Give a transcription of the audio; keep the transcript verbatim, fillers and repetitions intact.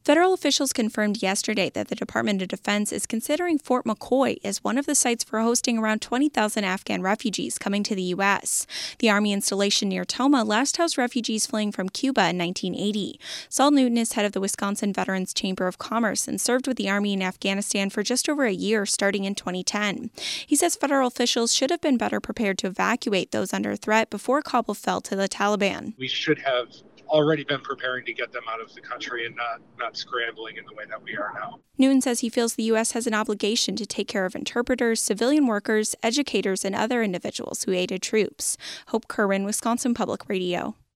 Federal officials confirmed yesterday that the Department of Defense is considering Fort McCoy as one of the sites for hosting around twenty thousand Afghan refugees coming to the U S. The Army installation near Tomah last housed refugees fleeing from Cuba in nineteen eighty. Saul Newton is head of the Wisconsin Veterans Chamber of Commerce and served with the Army in Afghanistan for just over a year, starting in twenty ten. He says federal officials should have been better prepared to evacuate those under threat before Kabul fell to the Taliban. We should have already been preparing to get them out of the country and not, not scrambling in the way that we are now. Newton says he feels the U S has an obligation to take care of interpreters, civilian workers, educators, and other individuals who aided troops. Hope Curran, Wisconsin Public Radio.